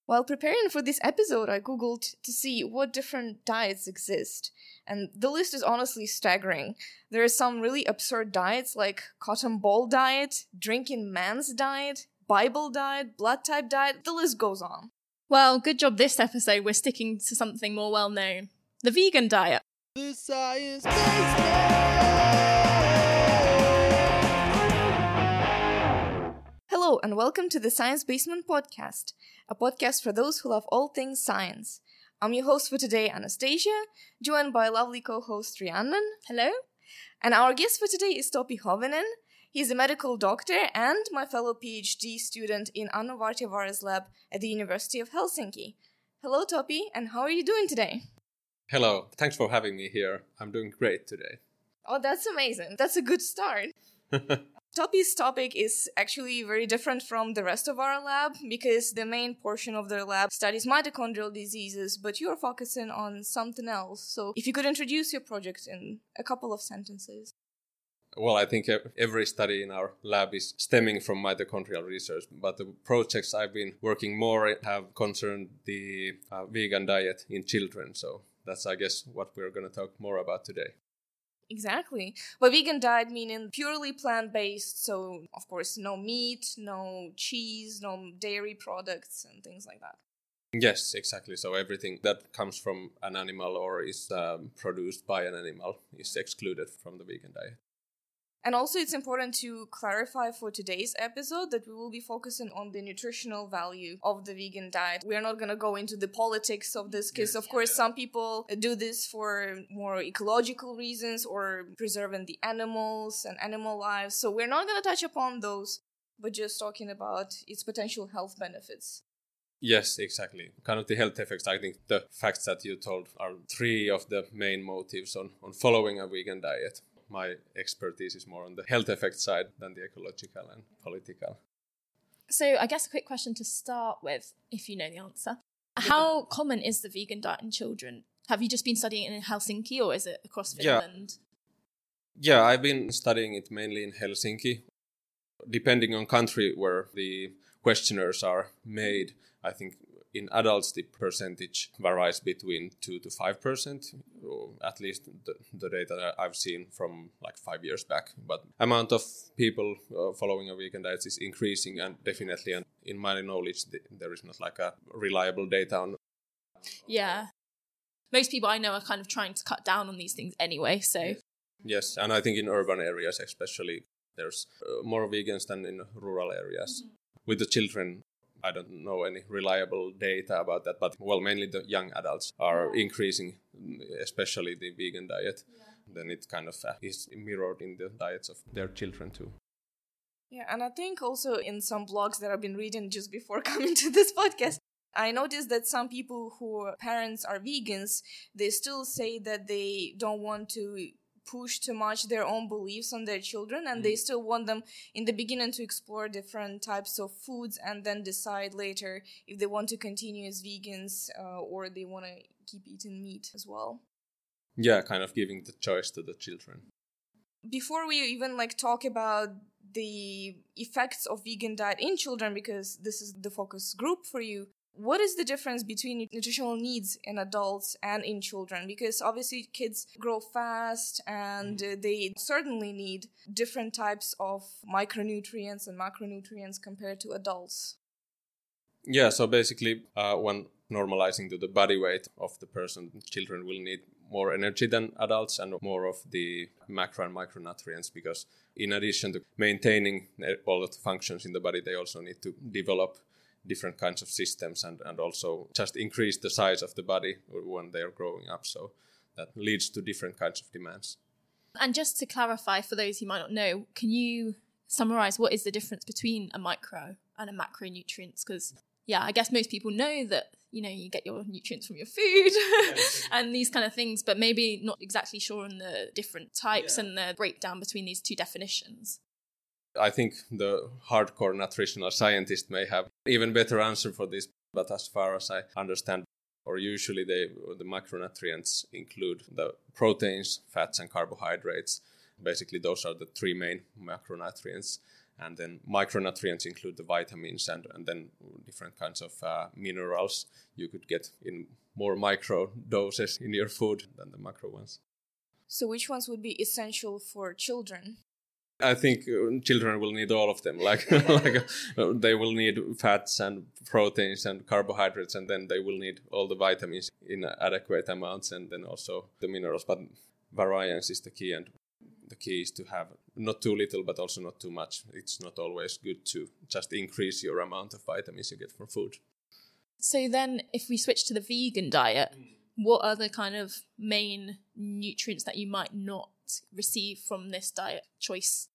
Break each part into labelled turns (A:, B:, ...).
A: While preparing for this episode, I googled to see what different diets exist, and the list is honestly staggering. There are some really absurd diets like cotton ball diet, drinking man's diet, Bible diet, blood type diet, the list goes on.
B: Well, good job this episode we're sticking to something more well known. The vegan diet.
C: The Science
A: Hello and welcome to the Science Basement Podcast, a podcast for those who love all things science. I'm your host for today, Anastasia, joined by lovely co-host Rhiannon.
B: Hello.
A: And our guest for today is Topi Hovinen. He's a medical doctor and my fellow PhD student in Anna Vartijavaara's lab at the University of Helsinki. Hello, Topi, and how are you doing today?
D: Hello, thanks for having me here. I'm doing great today.
A: Oh, that's amazing. That's a good start. Topi's topic is actually very different from the rest of our lab because the main portion of their lab studies mitochondrial diseases, but you're focusing on something else. So if you could introduce your project in a couple of sentences.
D: Well, I think every study in our lab is stemming from mitochondrial research, but the projects I've been working more have concerned the vegan diet in children. So that's, I guess, what we're going to talk more about today.
A: Exactly. But vegan diet meaning purely plant-based, so of course no meat, no cheese, no dairy products and things like that.
D: Yes, exactly. So everything that comes from an animal or is produced by an animal is excluded from the vegan diet.
A: And also it's important to clarify for today's episode that we will be focusing on the nutritional value of the vegan diet. We are not going to go into the politics of this because, of course, some people do this for more ecological reasons or preserving the animals and animal lives. So we're not going to touch upon those, but just talking about its potential health benefits.
D: Yes, exactly. Kind of the health effects. I think the facts that you told are three of the main motives on following a vegan diet. My expertise is more on the health effect side than the ecological and political.
B: So I guess a quick question to start with, if you know the answer. How common is the vegan diet in children? Have you just been studying it in Helsinki or is it across Finland?
D: Yeah, I've been studying it mainly in Helsinki. Depending on country where the questionnaires are made, I think in adults, the percentage varies between 2 to 5%, or at least the data I've seen from like 5 years back. But amount of people following a vegan diet is increasing, and definitely, and in my knowledge, there is not like a reliable data on.
B: Yeah. Most people I know are kind of trying to cut down on these things anyway, so.
D: Yes, and I think in urban areas especially, there's more vegans than in rural areas. Mm-hmm. With the children, I don't know any reliable data about that, but mainly the young adults are increasing, especially the vegan diet. Yeah. Then it kind of is mirrored in the diets of their children too.
A: Yeah, and I think also in some blogs that I've been reading just before coming to this podcast, I noticed that some people who parents are vegans, they still say that they don't want to push too much their own beliefs on their children, and they still want them in the beginning to explore different types of foods and then decide later if they want to continue as vegans or they want to keep eating meat as well.
D: Yeah, kind of giving the choice to the children. Before
A: we even talk about the effects of vegan diet in children, because this is the focus group for you, what is the difference between nutritional needs in adults and in children? Because obviously kids grow fast and they certainly need different types of micronutrients and macronutrients compared to adults.
D: Yeah, so basically when normalizing to the body weight of the person, children will need more energy than adults and more of the macro and micronutrients, because in addition to maintaining all of the functions in the body, they also need to develop different kinds of systems and also just increase the size of the body when they are growing up. So that leads to different kinds of demands.
B: And just to clarify, for those who might not know, can you summarize what is the difference between a micro and a macronutrients? Because, yeah, I guess most people know that, you get your nutrients from your food and these kind of things, but maybe not exactly sure on the different types and the breakdown between these two definitions.
D: I think the hardcore nutritional scientist may have even better answer for this, but as far as I understand, or usually the macronutrients include the proteins, fats and carbohydrates. Basically, those are the three main macronutrients. And then micronutrients include the vitamins and then different kinds of minerals you could get in more micro doses in your food than the macro ones.
A: So which ones would be essential for children?
D: I think children will need all of them. They will need fats and proteins and carbohydrates, and then they will need all the vitamins in adequate amounts, and then also the minerals. But variance is the key, and the key is to have not too little, but also not too much. It's not always good to just increase your amount of vitamins you get from food.
B: So then, if we switch to the vegan diet, what are the kind of main nutrients that you might not receive from this diet choice?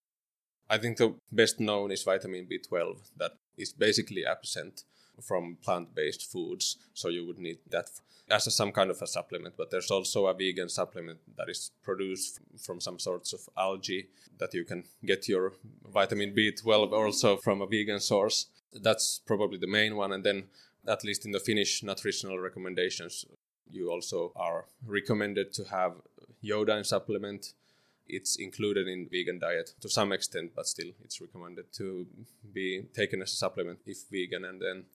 D: I think the best known is vitamin B12 that is basically absent from plant-based foods, so you would need that as some kind of a supplement. But there's also a vegan supplement that is produced from some sorts of algae that you can get your vitamin B12 also from a vegan source. That's probably the main one, and then at least in the Finnish nutritional recommendations, you also are recommended to have iodine supplement. It's included in vegan diet to some extent, but still it's recommended to be taken as a supplement if vegan. And then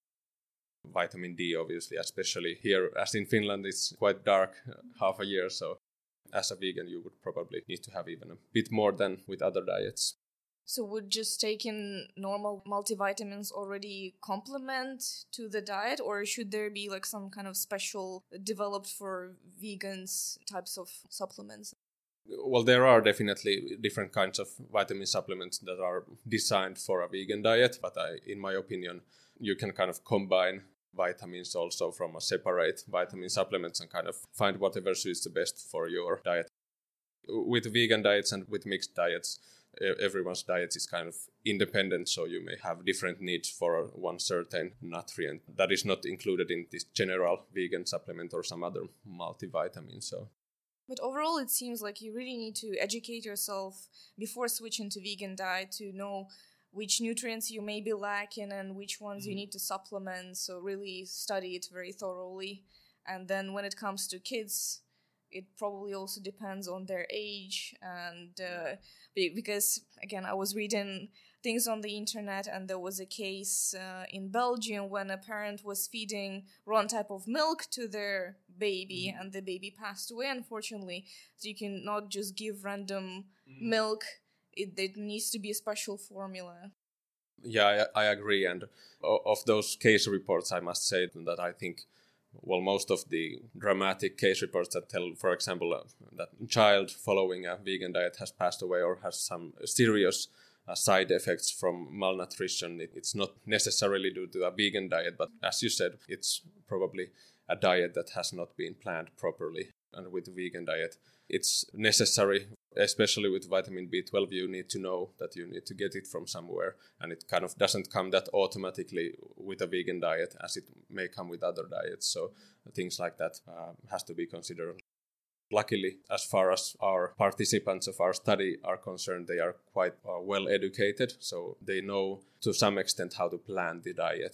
D: vitamin D, obviously, especially here, as in Finland, it's quite dark half a year. So as a vegan, you would probably need to have even a bit more than with other diets.
A: So would just taking normal multivitamins already complement to the diet, or should there be like some kind of special developed for vegans types of supplements?
D: Well, there are definitely different kinds of vitamin supplements that are designed for a vegan diet, but in my opinion, you can kind of combine vitamins also from a separate vitamin supplements and kind of find whatever suits the best for your diet. With vegan diets and with mixed diets, everyone's diet is kind of independent, so you may have different needs for one certain nutrient that is not included in this general vegan supplement or some other multivitamin.
A: But overall, it seems like you really need to educate yourself before switching to vegan diet to know which nutrients you may be lacking and which ones you need to supplement. So really study it very thoroughly. And then when it comes to kids, it probably also depends on their age. And because, again, I was reading things on the internet, and there was a case in Belgium when a parent was feeding wrong type of milk to their baby, and the baby passed away, unfortunately. So you cannot just give random milk. It needs to be a special formula.
D: Yeah, I agree. And of those case reports, I must say that I think, well, most of the dramatic case reports that tell, for example, that a child following a vegan diet has passed away or has some serious side effects from malnutrition, it's not necessarily due to a vegan diet, but as you said, it's probably a diet that has not been planned properly. And with the vegan diet, it's necessary, especially with vitamin B12, you need to know that you need to get it from somewhere, and it kind of doesn't come that automatically with a vegan diet as it may come with other diets. So things like that has to be considered. Luckily, as far as our participants of our study are concerned, they are quite well educated, so they know to some extent how to plan the diet.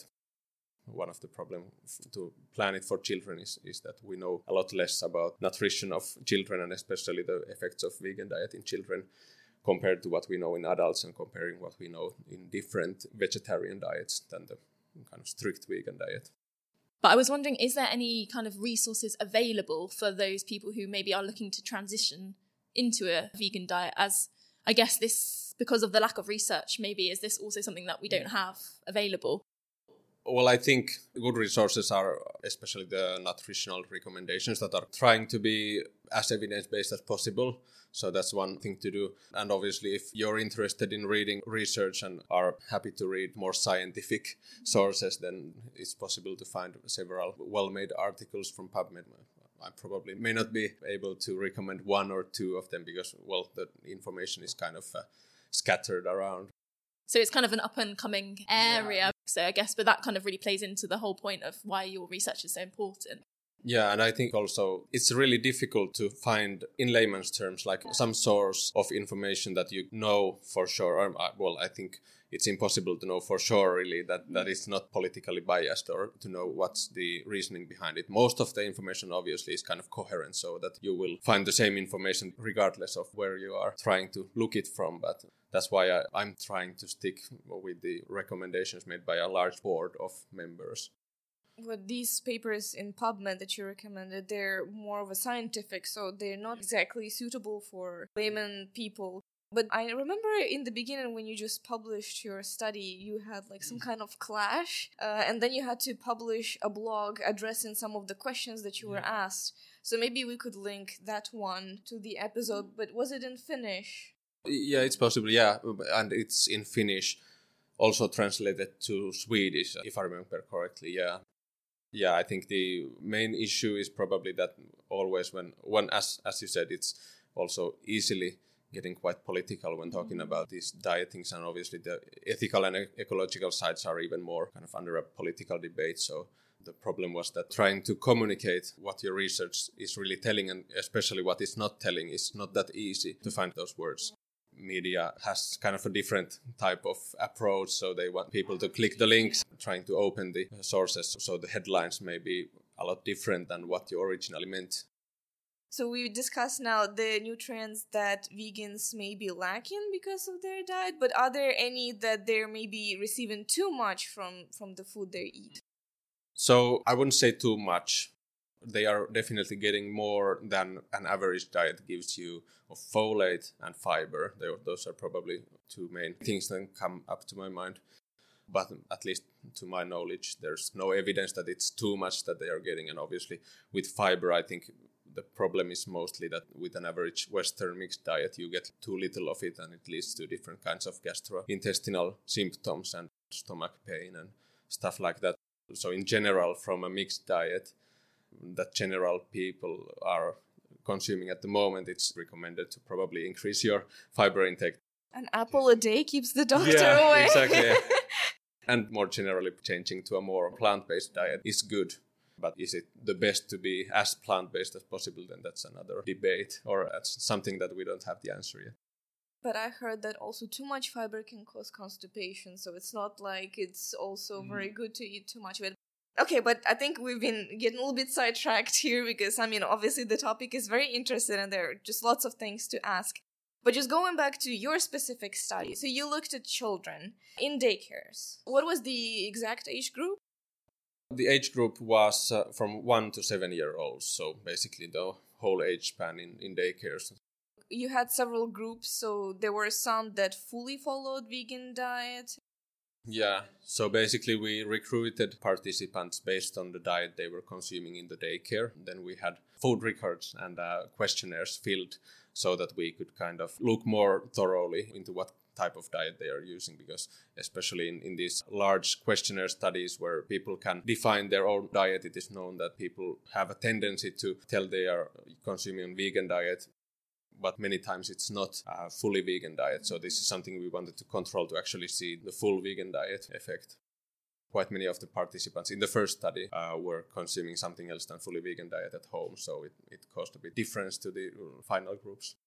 D: One of the problems to plan it for children is that we know a lot less about nutrition of children, and especially the effects of vegan diet in children compared to what we know in adults, and comparing what we know in different vegetarian diets than the kind of strict vegan diet.
B: But I was wondering, is there any kind of resources available for those people who maybe are looking to transition into a vegan diet? As I guess this, because of the lack of research, maybe is this also something that we don't have available?
D: Well, I think good resources are especially the nutritional recommendations that are trying to be as evidence-based as possible. So that's one thing to do. And obviously, if you're interested in reading research and are happy to read more scientific sources, then it's possible to find several well-made articles from PubMed. I probably may not be able to recommend one or two of them because, well, the information is kind of scattered around.
B: So it's kind of an up-and-coming area. Yeah. So I guess, but that kind of really plays into the whole point of why your research is so important.
D: Yeah, and I think also it's really difficult to find, in layman's terms, like some source of information that you know for sure. Well, I think it's impossible to know for sure really that it's not politically biased or to know what's the reasoning behind it. Most of the information obviously is kind of coherent, so that you will find the same information regardless of where you are trying to look it from. But that's why I'm trying to stick with the recommendations made by a large board of members.
A: But these papers in PubMed that you recommended, they're more of a scientific, so they're not exactly suitable for layman people. But I remember in the beginning when you just published your study, you had like some kind of clash, and then you had to publish a blog addressing some of the questions that you were asked. So maybe we could link that one to the episode, but was it in Finnish?
D: Yeah, it's possible, yeah, and it's in Finnish, also translated to Swedish, if I remember correctly, yeah. Yeah, I think the main issue is probably that always when one, as you said, it's also easily getting quite political when talking about these diet things, and obviously the ethical and ecological sides are even more kind of under a political debate. So the problem was that trying to communicate what your research is really telling, and especially what it's not telling, is not that easy to find those words. Media has kind of a different type of approach, so they want people to click the links, trying to open the sources, so the headlines may be a lot different than what you originally meant.
A: So we discussed now the nutrients that vegans may be lacking because of their diet, but are there any that they're maybe receiving too much from the food they eat?
D: So I wouldn't say too much. They are definitely getting more than an average diet gives you of folate and fiber. Those are probably two main things that come up to my mind. But at least to my knowledge, there's no evidence that it's too much that they are getting. And obviously with fiber, I think the problem is mostly that with an average Western mixed diet, you get too little of it, and it leads to different kinds of gastrointestinal symptoms and stomach pain and stuff like that. So in general, from a mixed diet that general people are consuming at the moment, it's recommended to probably increase your fiber intake.
A: An apple a day keeps the doctor away.
D: Exactly. Yeah. And more generally, changing to a more plant-based diet is good. But is it the best to be as plant-based as possible? Then that's another debate, or that's something that we don't have the answer yet.
A: But I heard that also too much fiber can cause constipation, so it's not like it's also very good to eat too much of it. Okay, but I think we've been getting a little bit sidetracked here because, obviously the topic is very interesting and there are just lots of things to ask. But just going back to your specific study, so you looked at children in daycares. What was the exact age group?
D: The age group was from 1 to 7 year olds, so basically the whole age span in daycares.
A: You had several groups, so there were some that fully followed vegan diet.
D: Yeah, so basically we recruited participants based on the diet they were consuming in the daycare. Then we had food records and questionnaires filled so that we could kind of look more thoroughly into what type of diet they are using, because especially in these large questionnaire studies where people can define their own diet, it is known that people have a tendency to tell they are consuming a vegan diet, but many times it's not a fully vegan diet. So this is something we wanted to control to actually see the full vegan diet effect. Quite many of the participants in the first study were consuming something else than fully vegan diet at home, so it caused a bit difference to the final groups.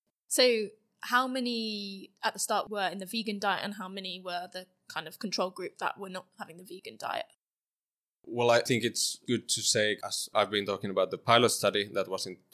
B: So how many at the start were in the vegan diet and how many were the kind of control group that were not having the vegan diet?
D: Well, I think it's good to say, as I've been talking about the pilot study that was in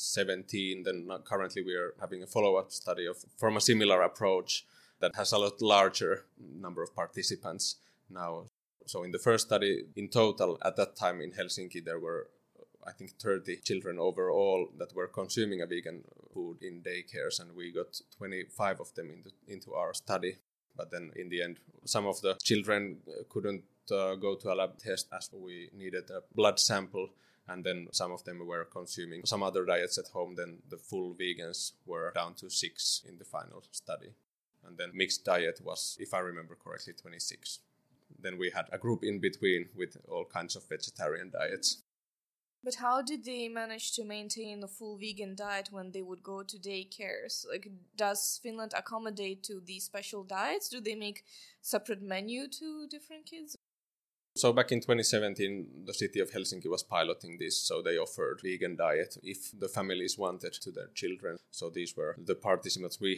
D: 2017, then currently we are having a follow-up study from a similar approach that has a lot larger number of participants now. So in the first study, in total, at that time in Helsinki, there were, I think, 30 children overall that were consuming a vegan food in daycares, and we got 25 of them into our study. But then in the end, some of the children couldn't go to a lab test as we needed a blood sample, and then some of them were consuming some other diets at home. Then the full vegans were down to 6 in the final study. And then mixed diet was, if I remember correctly, 26. Then we had a group in between with all kinds of vegetarian diets.
A: But how did they manage to maintain a full vegan diet when they would go to daycares? Like, does Finland accommodate to these special diets? Do they make separate menu to different kids?
D: So back in 2017, the city of Helsinki was piloting this, so they offered vegan diet if the families wanted to their children. So these were the participants we had.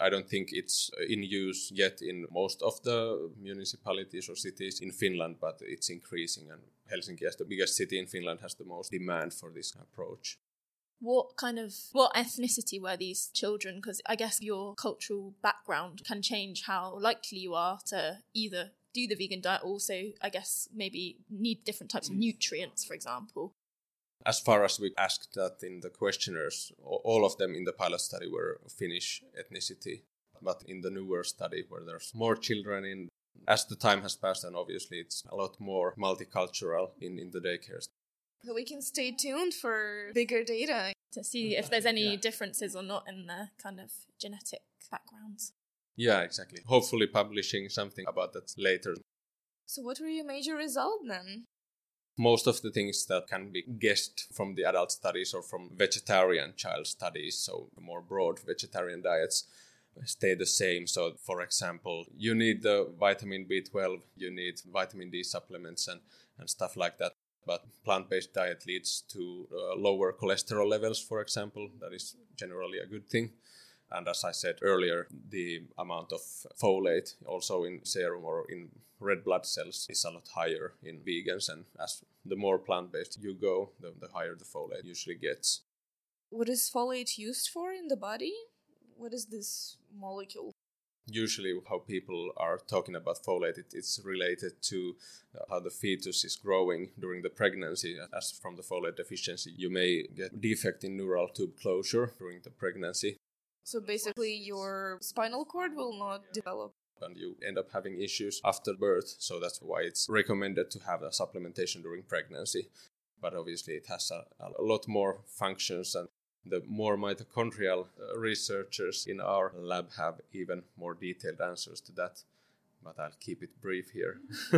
D: I don't think it's in use yet in most of the municipalities or cities in Finland, but it's increasing, and Helsinki, as the biggest city in Finland, has the most demand for this approach.
B: What ethnicity were these children? Because I guess your cultural background can change how likely you are to either do the vegan diet, also, I guess, maybe need different types of nutrients, for example.
D: As far as we asked that in the questionnaires, all of them in the pilot study were Finnish ethnicity. But in the newer study, where there's more children in, as the time has passed, and obviously it's a lot more multicultural in the daycares.
A: So we can stay tuned for bigger data
B: to see if there's any differences or not in their kind of genetic backgrounds.
D: Yeah, exactly. Hopefully publishing something about that later.
A: So what were your major results then?
D: Most of the things that can be guessed from the adult studies or from vegetarian child studies, so more broad vegetarian diets, stay the same. So, for example, you need the vitamin B12, you need vitamin D supplements and stuff like that. But plant-based diet leads to lower cholesterol levels, for example. That is generally a good thing. And as I said earlier, the amount of folate also in serum or in red blood cells is a lot higher in vegans. And as the more plant-based you go, the higher the folate usually gets.
A: What is folate used for in the body? What is this molecule?
D: Usually how people are talking about folate, it's related to how the fetus is growing during the pregnancy. As from the folate deficiency, you may get defect in neural tube closure during the pregnancy.
A: So basically your spinal cord will not develop.
D: And you end up having issues after birth. So that's why it's recommended to have a supplementation during pregnancy. But obviously it has a lot more functions, and the more mitochondrial researchers in our lab have even more detailed answers to that. But I'll keep it brief here.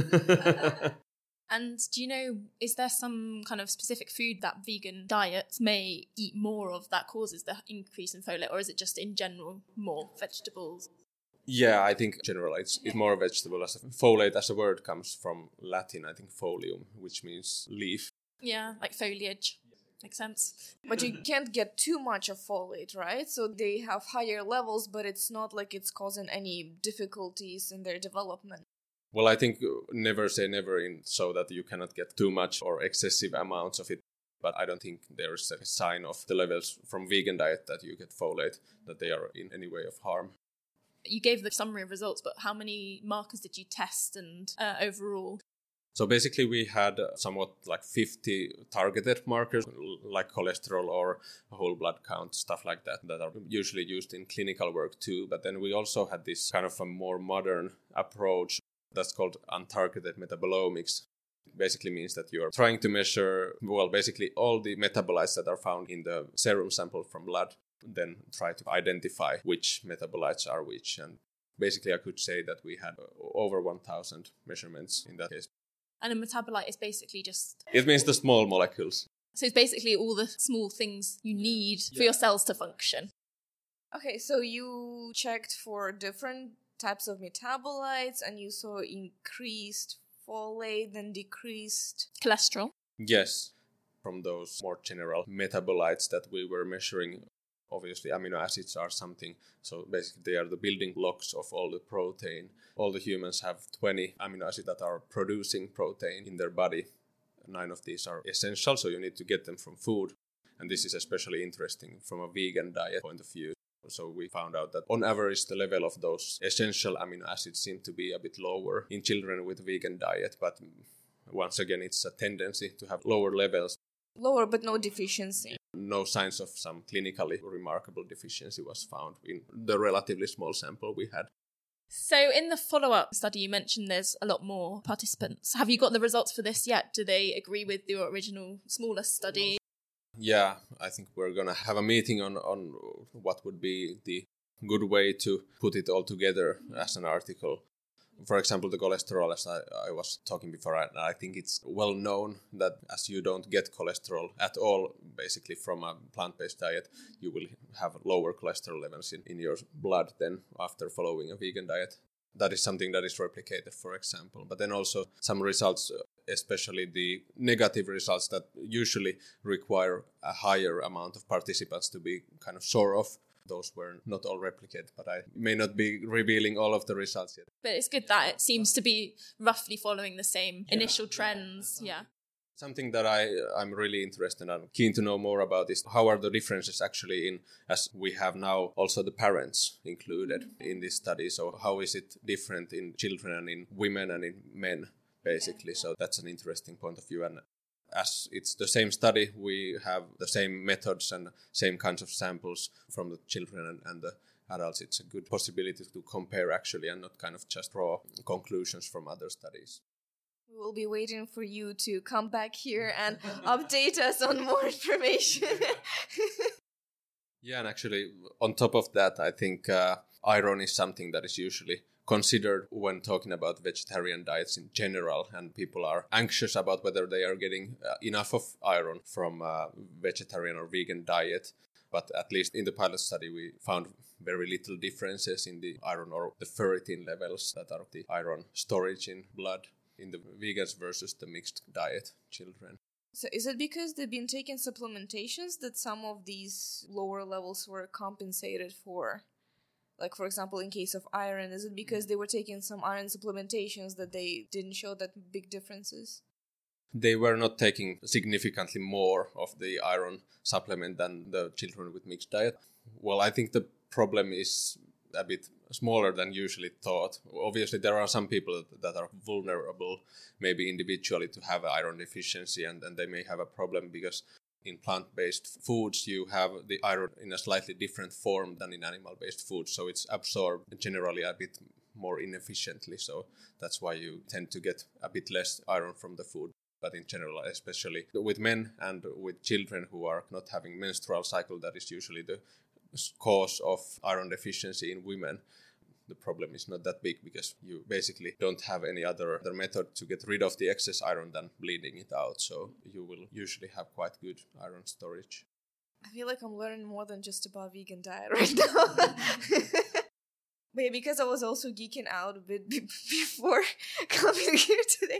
B: And do you know, is there some kind of specific food that vegan diets may eat more of that causes the increase in folate, or is it just in general more vegetables?
D: Yeah, I think in general it's more vegetable. Folate as a word comes from Latin, I think folium, which means leaf.
B: Yeah, like foliage. Makes sense.
A: But you can't get too much of folate, right? So they have higher levels, but it's not like it's causing any difficulties in their development.
D: Well, I think never say never so that you cannot get too much or excessive amounts of it. But I don't think there is a sign of the levels from vegan diet that you get folate, that they are in any way of harm.
B: You gave the summary of results, but how many markers did you test and overall?
D: So basically we had somewhat like 50 targeted markers, like cholesterol or whole blood count, stuff like that are usually used in clinical work too. But then we also had this kind of a more modern approach that's called untargeted metabolomics. It basically means that you are trying to measure, basically all the metabolites that are found in the serum sample from blood, then try to identify which metabolites are which. And basically I could say that we had over 1,000 measurements in that case.
B: And a metabolite is basically just...
D: It means the small molecules.
B: So it's basically all the small things you need for your cells to function.
A: Okay, so you checked for different types of metabolites and you saw increased folate and decreased
B: cholesterol.
D: Yes, from those more general metabolites that we were measuring. Obviously, amino acids are something, so basically they are the building blocks of all the protein. All the humans have 20 amino acids that are producing protein in their body. 9 of these are essential, so you need to get them from food. And this is especially interesting from a vegan diet point of view. So we found out that on average the level of those essential amino acids seem to be a bit lower in children with vegan diet. But once again, it's a tendency to have lower levels.
A: Lower, but no deficiency.
D: No signs of some clinically remarkable deficiency was found in the relatively small sample we had.
B: So in the follow-up study, you mentioned there's a lot more participants. Have you got the results for this yet? Do they agree with your original smaller study?
D: Yeah, I think we're going to have a meeting on what would be the good way to put it all together as an article. For example, the cholesterol, as I was talking before, I think it's well known that as you don't get cholesterol at all, basically from a plant-based diet, you will have lower cholesterol levels in your blood than after following a vegan diet. That is something that is replicated, for example. But then also some results, especially the negative results that usually require a higher amount of participants to be kind of sure of. those were not all replicated, but I may not be revealing all of the results yet.
B: But it's good that it seems to be roughly following the same initial trends. Yeah.
D: Something that I'm really interested in and keen to know more about is how are the differences actually in, as we have now also the parents included in this study. So how is it different in children and in women and in men, basically? So that's an interesting point of view. And as it's the same study, we have the same methods and same kinds of samples from the children and the adults. It's a good possibility to compare actually and not kind of just draw conclusions from other studies.
A: We will be waiting for you to come back here and update us on more information.
D: Yeah, and actually, on top of that, I think iron is something that is usually considered when talking about vegetarian diets in general, and people are anxious about whether they are getting enough of iron from a vegetarian or vegan diet. But at least in the pilot study, we found very little differences in the iron or the ferritin levels that are the iron storage in blood in the vegans versus the mixed diet children.
A: So is it because they've been taking supplementations that some of these lower levels were compensated for? Like, for example, in case of iron, is it because they were taking some iron supplementations that they didn't show that big differences?
D: They were not taking significantly more of the iron supplement than the children with mixed diet. Well, I think the problem is a bit smaller than usually thought. Obviously, there are some people that are vulnerable, maybe individually, to have iron deficiency, and they may have a problem because in plant-based foods, you have the iron in a slightly different form than in animal-based foods, so it's absorbed generally a bit more inefficiently, so that's why you tend to get a bit less iron from the food. But in general, especially with men and with children who are not having menstrual cycle, that is usually the cause of iron deficiency in women. The problem is not that big because you basically don't have any other method to get rid of the excess iron than bleeding it out. So you will usually have quite good iron storage.
A: I feel like I'm learning more than just about vegan diet right now. But yeah, because I was also geeking out a bit before coming here today,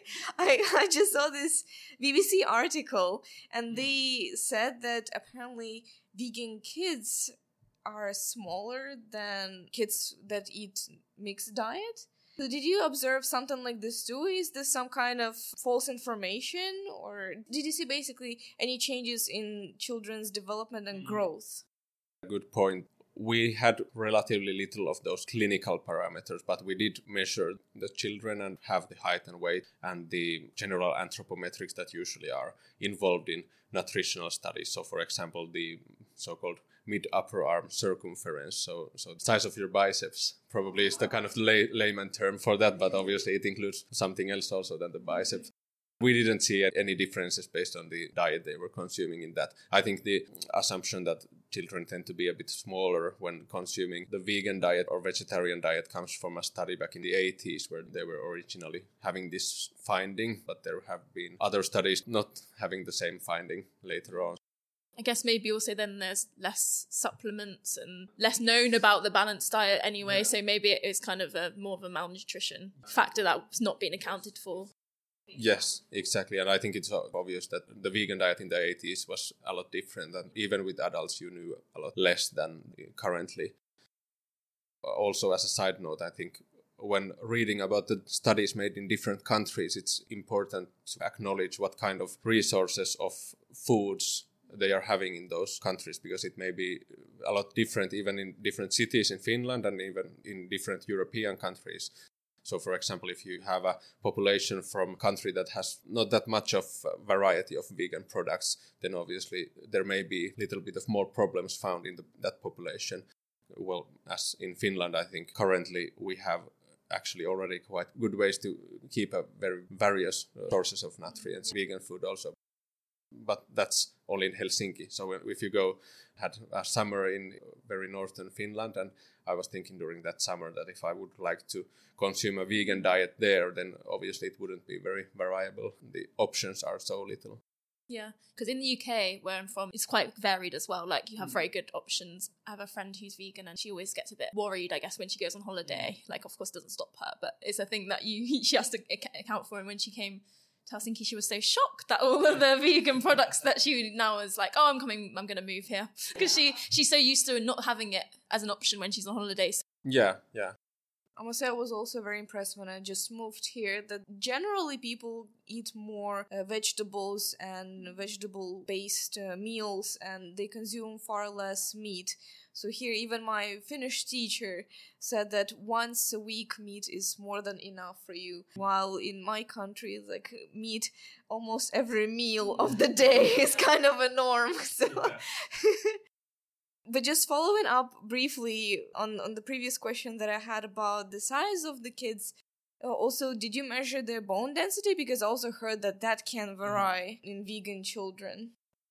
A: I just saw this BBC article and they said that apparently vegan kids are smaller than kids that eat mixed diet. So did you observe something like this too? Is this some kind of false information? Or did you see basically any changes in children's development and growth?
D: Good point. We had relatively little of those clinical parameters, but we did measure the children and have the height and weight and the general anthropometrics that usually are involved in nutritional studies. So, for example, the so-called mid-upper arm circumference, so the size of your biceps probably is the kind of layman term for that, but obviously it includes something else also than the biceps. We didn't see any differences based on the diet they were consuming in that. I think the assumption that children tend to be a bit smaller when consuming the vegan diet or vegetarian diet comes from a study back in the 80s where they were originally having this finding, but there have been other studies not having the same finding later on.
B: I guess maybe also then there's less supplements and less known about the balanced diet anyway, so maybe it is kind of more of a malnutrition factor that's not being accounted for.
D: Yes, exactly. And I think it's obvious that the vegan diet in the 80s was a lot different, and even with adults you knew a lot less than currently. Also, as a side note, I think when reading about the studies made in different countries, it's important to acknowledge what kind of resources of foods they are having in those countries, because it may be a lot different even in different cities in Finland and even in different European countries. So, for example, if you have a population from a country that has not that much of a variety of vegan products, then obviously there may be a little bit of more problems found in that population. Well, as in Finland, I think currently we have actually already quite good ways to keep a very various sources of nutrients, vegan food also. But that's only in Helsinki. So if you had a summer in very northern Finland, and I was thinking during that summer that if I would like to consume a vegan diet there, then obviously it wouldn't be very variable. The options are so little.
B: Yeah, because in the UK, where I'm from, it's quite varied as well. Like, you have very good options. I have a friend who's vegan and she always gets a bit worried, I guess, when she goes on holiday. Like, of course, doesn't stop her, but it's a thing that she has to account for. And when she came to Helsinki, she was so shocked that all of the vegan products that she now is like, oh, I'm going to move here. Because she's so used to not having it as an option when she's on holidays.
D: Yeah.
A: I must say I was also very impressed when I just moved here that generally people eat more vegetables and vegetable-based meals, and they consume far less meat. So here even my Finnish teacher said that once a week meat is more than enough for you. While in my country, like meat almost every meal of the day is kind of a norm. So. Yeah. But just following up briefly on the previous question that I had about the size of the kids, also, did you measure their bone density? Because I also heard that can vary in vegan children.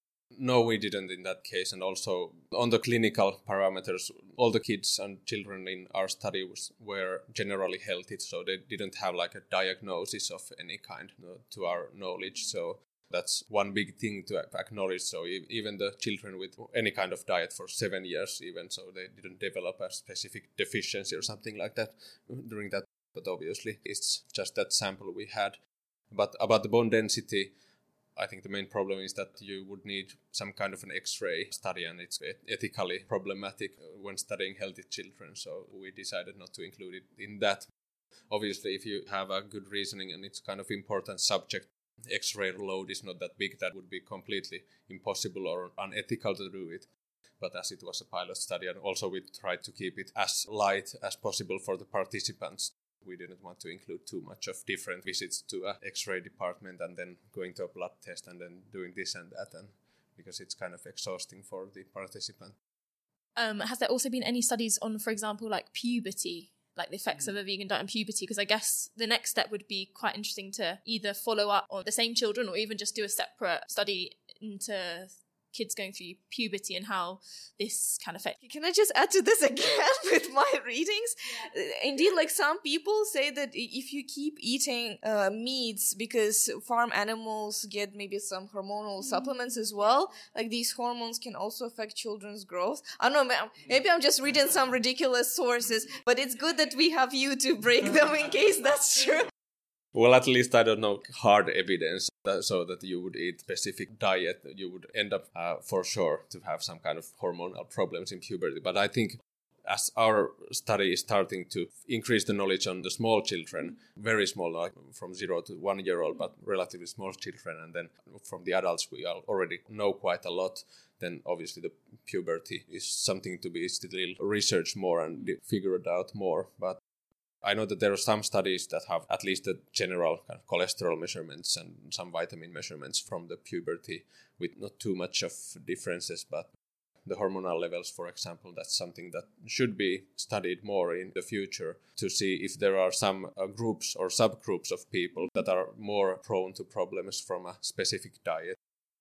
D: No, we didn't in that case. And also on the clinical parameters, all the kids and children in our study were generally healthy. So they didn't have like a diagnosis of any kind, to our knowledge. So that's one big thing to acknowledge. So even the children with any kind of diet for 7 years, even so they didn't develop a specific deficiency or something like that during that. But obviously, it's just that sample we had. But about the bone density, I think the main problem is that you would need some kind of an X-ray study, and it's ethically problematic when studying healthy children. So we decided not to include it in that. Obviously, if you have a good reasoning and it's kind of important subject, X-ray load is not that big, that would be completely impossible or unethical to do it. But as it was a pilot study, and also we tried to keep it as light as possible for the participants, we didn't want to include too much of different visits to an X-ray department and then going to a blood test and then doing this and that, and because it's kind of exhausting for the participant.
B: Has there also been any studies on, for example, like puberty? Like the effects of a vegan diet on puberty, because I guess the next step would be quite interesting to either follow up on the same children or even just do a separate study into kids going through puberty and how this can affect.
A: Can I just add to this again with my readings? Indeed, like some people say that if you keep eating meats, because farm animals get maybe some hormonal supplements as well, like these hormones can also affect children's growth. I don't know, maybe I'm just reading some ridiculous sources, but it's good that we have you to break them in case that's true.
D: Well, at least I don't know hard evidence so that you would eat specific diet, you would end up for sure to have some kind of hormonal problems in puberty. But I think as our study is starting to increase the knowledge on the small children, very small, like from 0 to 1 year old, but relatively small children, and then from the adults we already know quite a lot, then obviously the puberty is something to be still researched more and figured out more. But I know that there are some studies that have at least the general kind of cholesterol measurements and some vitamin measurements from the puberty with not too much of differences, but the hormonal levels, for example, that's something that should be studied more in the future to see if there are some groups or subgroups of people that are more prone to problems from a specific diet.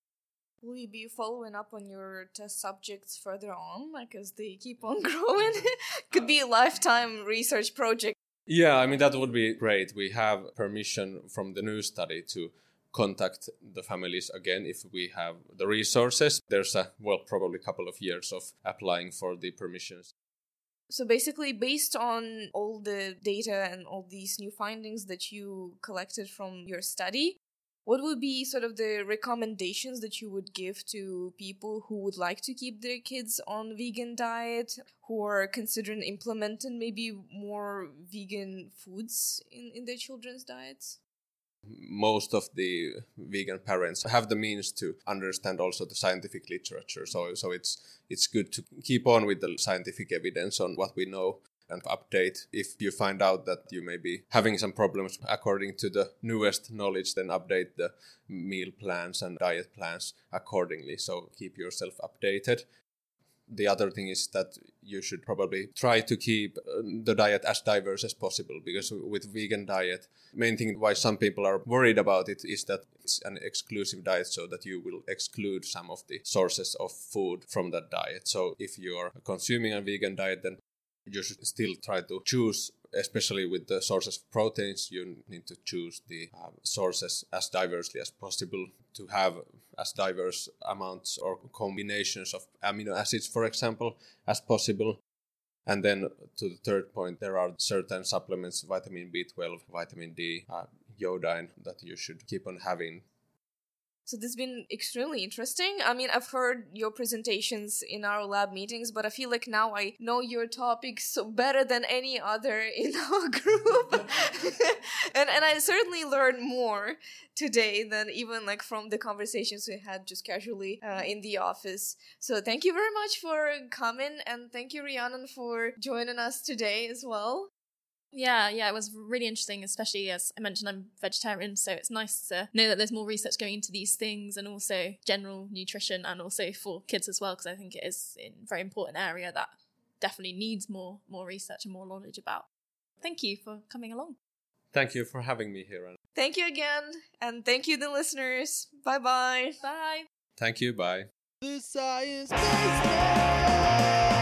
A: Will you be following up on your test subjects further on, like as they keep on growing? Could be a lifetime research project.
D: Yeah, I mean, that would be great. We have permission from the new study to contact the families again if we have the resources. There's probably a couple of years of applying for the permissions.
A: So basically, based on all the data and all these new findings that you collected from your study, what would be sort of the recommendations that you would give to people who would like to keep their kids on vegan diet, who are considering implementing maybe more vegan foods in their children's diets?
D: Most of the vegan parents have the means to understand also the scientific literature. So it's good to keep on with the scientific evidence on what we know and update. If you find out that you may be having some problems according to the newest knowledge, then update the meal plans and diet plans accordingly. So keep yourself updated. The other thing is that you should probably try to keep the diet as diverse as possible, because with vegan diet, main thing why some people are worried about it is that it's an exclusive diet, so that you will exclude some of the sources of food from that diet. So if you are consuming a vegan diet, then you should still try to choose, especially with the sources of proteins, you need to choose the sources as diversely as possible to have as diverse amounts or combinations of amino acids, for example, as possible. And then to the third point, there are certain supplements, vitamin B12, vitamin D, iodine that you should keep on having.
A: So this has been extremely interesting. I mean, I've heard your presentations in our lab meetings, but I feel like now I know your topics so better than any other in our group. and I certainly learned more today than even like from the conversations we had just casually in the office. So thank you very much for coming, and thank you, Rhiannon, for joining us today as well.
B: Yeah, it was really interesting, especially as I mentioned, I'm vegetarian, so it's nice to know that there's more research going into these things, and also general nutrition, and also for kids as well, because I think it is a very important area that definitely needs more research and more knowledge about. Thank you for coming along.
D: Thank you for having me here, Anna.
A: Thank you again, and thank you, the listeners. Bye-bye.
B: Bye.
D: Thank you, bye.
C: The Science Basement.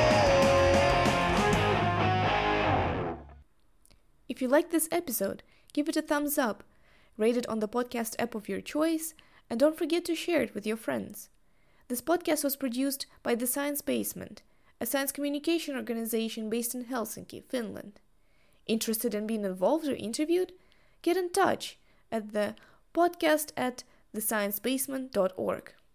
A: If you liked this episode, give it a thumbs up, rate it on the podcast app of your choice, and don't forget to share it with your friends. This podcast was produced by The Science Basement, a science communication organization based in Helsinki, Finland. Interested in being involved or interviewed? Get in touch at the podcast@thesciencebasement.org.